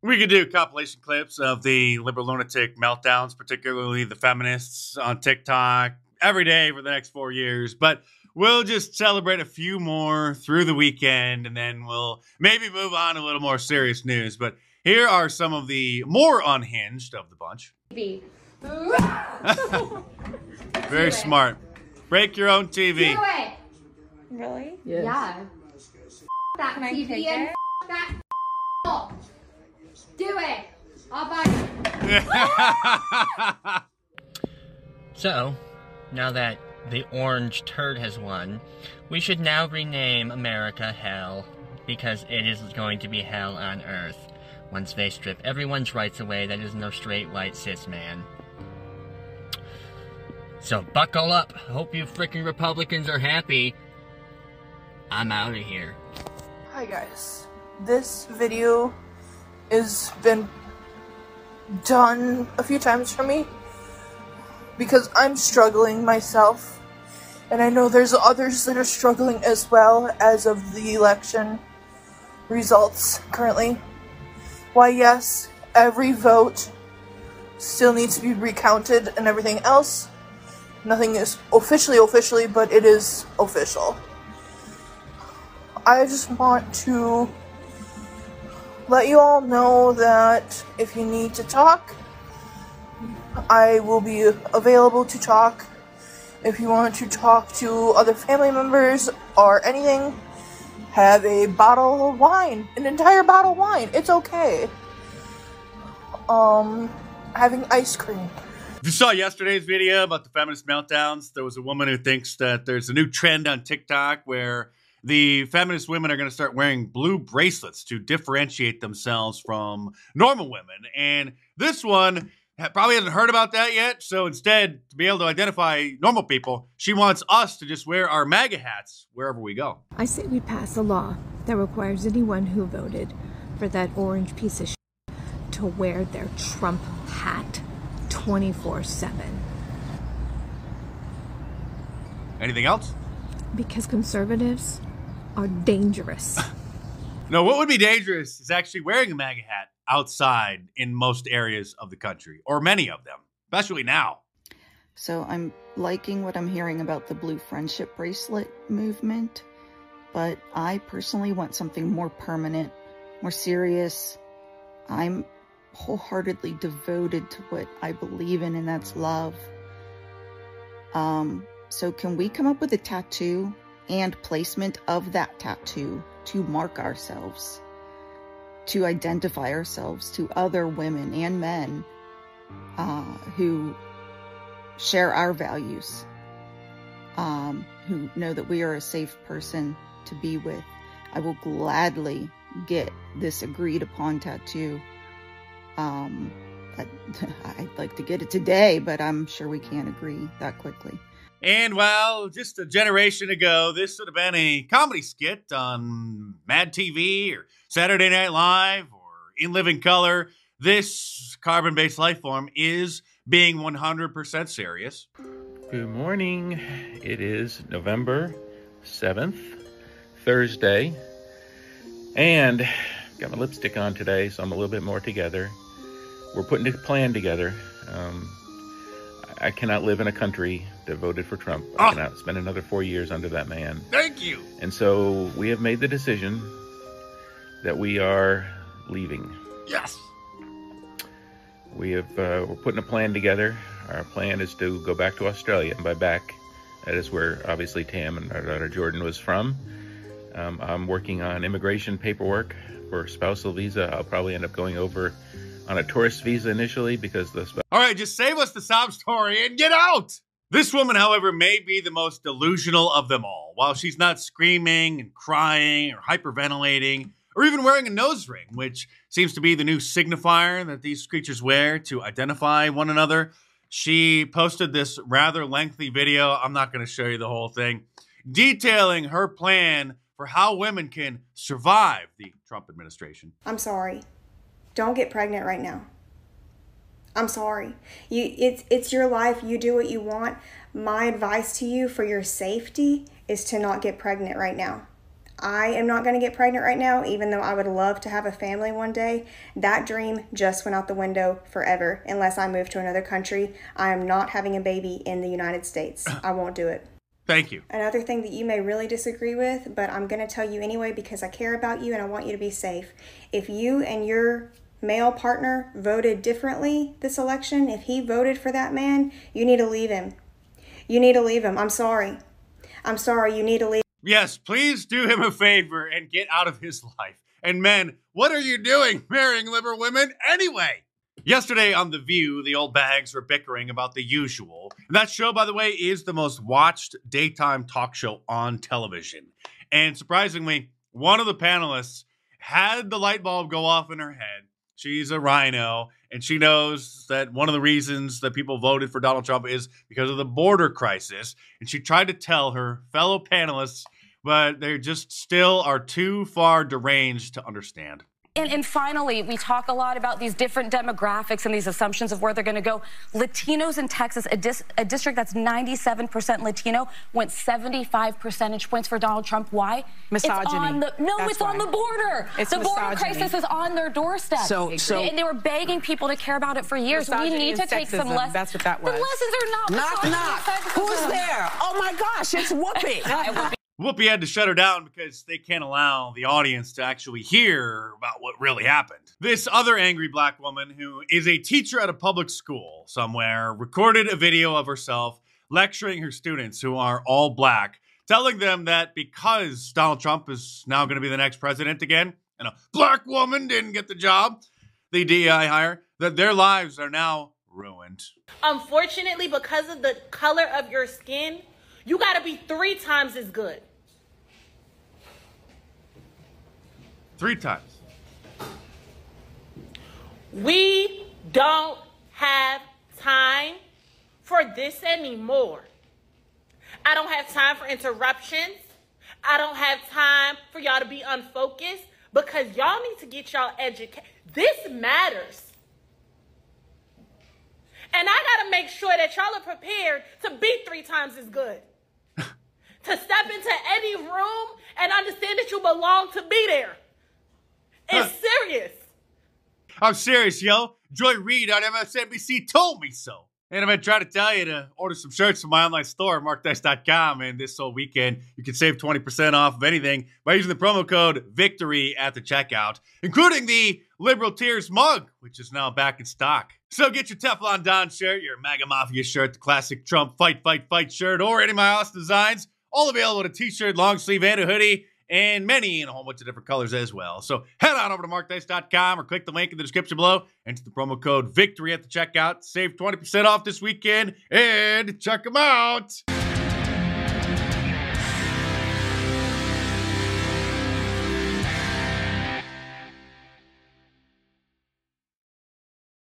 We could do compilation clips of the liberal lunatic meltdowns, particularly the feminists on TikTok, every day for the next 4 years. But we'll just celebrate a few more through the weekend, and then we'll maybe move on to a little more serious news. But here are some of the more unhinged of the bunch. Very smart. Break your own TV. Do it. Really? Yes. Yeah. That Can I TV take and it? that Do it. I'll buy it. So, now that the orange turd has won, we should now rename America Hell, because it is going to be hell on earth once they strip everyone's rights away that is no straight white cis man. So buckle up. Hope you freaking Republicans are happy. I'm out of here. Hi guys. This video has been done a few times for me because I'm struggling myself, and I know there's others that are struggling as well as of the election results currently. Why, yes, every vote still needs to be recounted and everything else. Nothing is officially, but it is official. I just want to let you all know that if you need to talk, I will be available to talk. If you want to talk to other family members or anything, have a bottle of wine, an entire bottle of wine. It's okay. Having ice cream. If you saw yesterday's video about the feminist meltdowns, there was a woman who thinks that there's a new trend on TikTok where the feminist women are going to start wearing blue bracelets to differentiate themselves from normal women. And this one probably hasn't heard about that yet. So instead, to be able to identify normal people, she wants us to just wear our MAGA hats wherever we go. I say we pass a law that requires anyone who voted for that orange piece of shit to wear their Trump hat 24/7. Anything else? Because conservatives are dangerous. No, what would be dangerous is actually wearing a MAGA hat outside in most areas of the country, or many of them, especially now. So I'm liking what I'm hearing about the blue friendship bracelet movement, but I personally want something more permanent, more serious. I'm wholeheartedly devoted to what I believe in, and that's love. So can we come up with a tattoo and placement of that tattoo to mark ourselves, to identify ourselves to other women and men who share our values, who know that we are a safe person to be with? I will gladly get this agreed upon tattoo. I'd like to get it today, but I'm sure we can't agree that quickly. And well, just a generation ago, this would have been a comedy skit on Mad TV or Saturday Night Live or In Living Color. This carbon-based life form is being 100% serious. Good morning. It is November 7th, Thursday. And got my lipstick on today, so I'm a little bit more together. We're putting a plan together. I cannot live in a country that voted for Trump. I cannot spend another 4 years under that man. Thank you. And so we have made the decision that we are leaving. Yes. We're putting a plan together. Our plan is to go back to Australia. And by back, that is where obviously Tam and our daughter Jordan was from. I'm working on immigration paperwork for spousal visa. I'll probably end up going over on a tourist visa initially because the... All right, just save us the sob story and get out! This woman, however, may be the most delusional of them all. While she's not screaming and crying or hyperventilating or even wearing a nose ring, which seems to be the new signifier that these creatures wear to identify one another, she posted this rather lengthy video. I'm not going to show you the whole thing, detailing her plan for how women can survive the Trump administration. I'm sorry. Don't get pregnant right now. I'm sorry. It's your life. You do what you want. My advice to you for your safety is to not get pregnant right now. I am not going to get pregnant right now, even though I would love to have a family one day. That dream just went out the window forever. Unless I move to another country, I am not having a baby in the United States. I won't do it. Thank you. Another thing that you may really disagree with, but I'm going to tell you anyway because I care about you and I want you to be safe. If you and your male partner voted differently this election, if he voted for that man, you need to leave him. You need to leave him. I'm sorry. I'm sorry. You need to leave. Yes, please do him a favor and get out of his life. And men, what are you doing marrying liberal women anyway? Yesterday on The View, the old bags were bickering about The Usual. And that show, by the way, is the most watched daytime talk show on television. And surprisingly, one of the panelists had the light bulb go off in her head. She's a rhino, and she knows that one of the reasons that people voted for Donald Trump is because of the border crisis. And she tried to tell her fellow panelists, but they just still are too far deranged to understand. And finally, we talk a lot about these different demographics and these assumptions of where they're going to go. Latinos in Texas, a district that's 97% Latino, went 75 percentage points for Donald Trump. Why? Misogyny. It's on the border. It's the border misogyny. crisis is on their doorstep. So and they were begging people to care about it for years. We need to take some lessons. That's what that was. The lessons are not Knock, misogyny, knock. Who's there? Oh my gosh, it's Whoopi. Whoopi had to shut her down because they can't allow the audience to actually hear about what really happened. This other angry black woman, who is a teacher at a public school somewhere, recorded a video of herself lecturing her students, who are all black, telling them that because Donald Trump is now going to be the next president again, and a black woman didn't get the job, the DEI hire, that their lives are now ruined. Unfortunately, because of the color of your skin, you gotta be 3 times as good. 3 times. We don't have time for this anymore. I don't have time for interruptions. I don't have time for y'all to be unfocused because y'all need to get y'all educated. This matters. And I gotta make sure that y'all are prepared to be 3 times as good. To step into any room and understand that you belong to be there. It's serious. I'm serious, yo. Joy Reid on MSNBC told me so. And I'm going to try to tell you to order some shirts from my online store, markdice.com. And this whole weekend, you can save 20% off of anything by using the promo code VICTORY at the checkout, including the Liberal Tears mug, which is now back in stock. So get your Teflon Don shirt, your MAGA Mafia shirt, the classic Trump Fight, Fight, Fight shirt, or any of my awesome designs. All available in a t-shirt, long sleeve, and a hoodie, and many in a whole bunch of different colors as well. So head on over to markdice.com or click the link in the description below. Enter the promo code VICTORY at the checkout. Save 20% off this weekend and check them out.